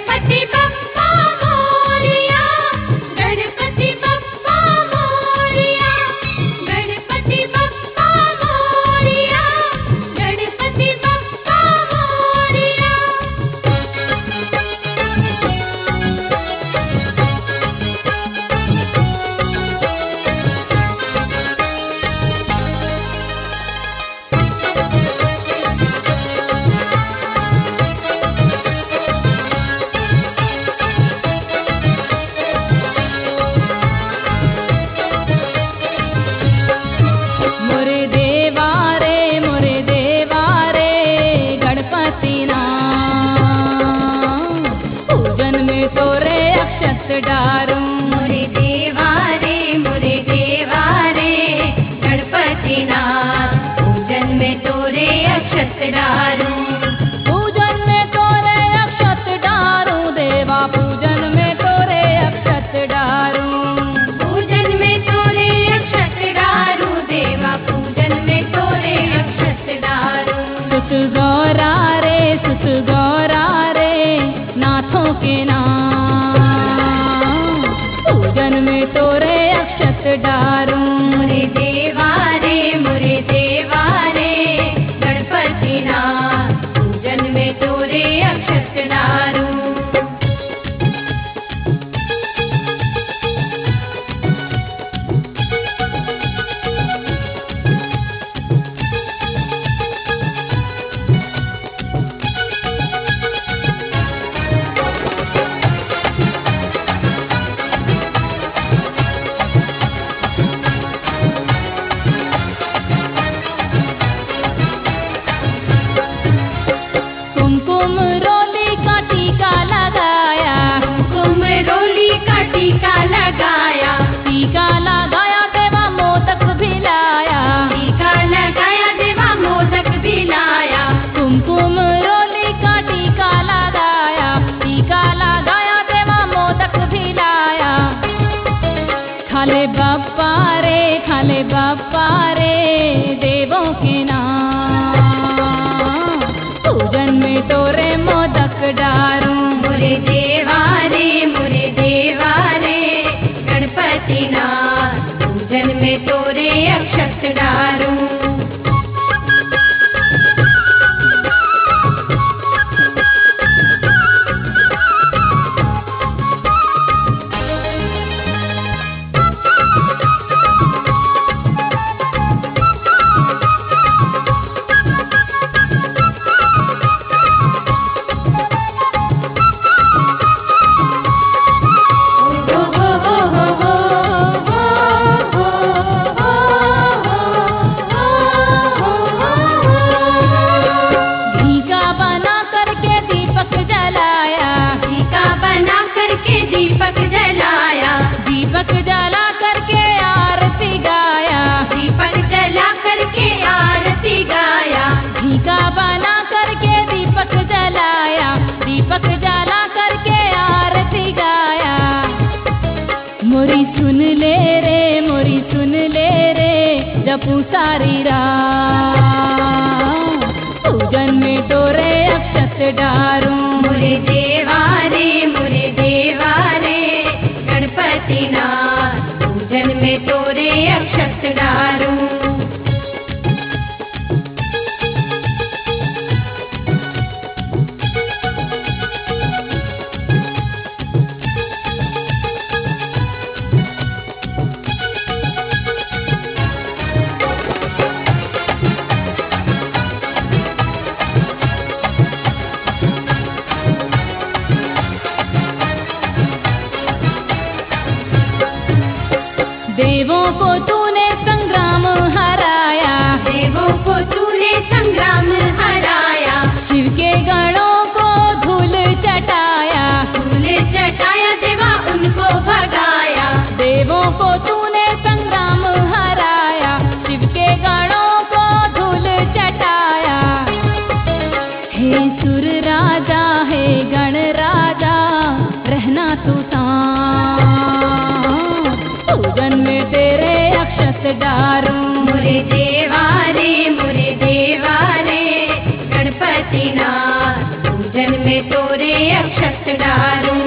गणपति बप्पा मोरया, गणपति बप्पा मोरया, गणपति बप्पा मोरया, गणपति बप्पा मोरया। डारूं मोरे देवा रे गणपति ना, पूजन में तोरे अक्षत डारूं, पूजन में तोरे अक्षत डारूं देवा, पूजन में तोरे अक्षत डारूं, पूजन में तोरे अक्षत डारूं देवा, पूजन में तोरे अक्षत डारूं। सुत गौरा रे नाथों के नाम, पूजन में तोरे अक्षत डारूं, मोरे देवा रे गणपति ना, पूजन में तोरे अक्षत डारूं। कुमकुम रोली का टीका लगाया, कुमकुम रोली का टीका लगाया, टीका लगाया देवा मोदक भी लाया, टीका लगाया देवा मोदक भी लाया, कुमकुम रोली का टीका लगाया, टीका लगाया देवा मोदक भी लाया। खाले बाप्पा रे देवों के नाम, पूजन में तोरे मोदक डारूं, मोरे देवा रे गणपति ना, पूजन में तोरे अक्षत डारूं। दीपक जला करके आरती गाया, दीपक जला करके आरती गाया, घीका बना करके दीपक जलाया, दीपक जला करके आरती गाया। मोरी सुन ले रे जपू सारी रात, पूजन में तोरे अक्षत डारूं, मोरे देवा रे गणपति ना, पूजन में तोरे अक्षत डारूं। देवों को तूने संग्राम हराया, देवों को तूने संग्राम हराया, शिव के गणों को धूल चटाया, धूल चटाया देवा उनको भगाया, देवों को तूने संग्राम हराया, शिव के गणों को धूल चटाया। हे सुर राजा हे गण राजा रहना तू शांत, पूजन में तेरे अक्षत डारूं, मोरे देवा रे अक्षत डारूं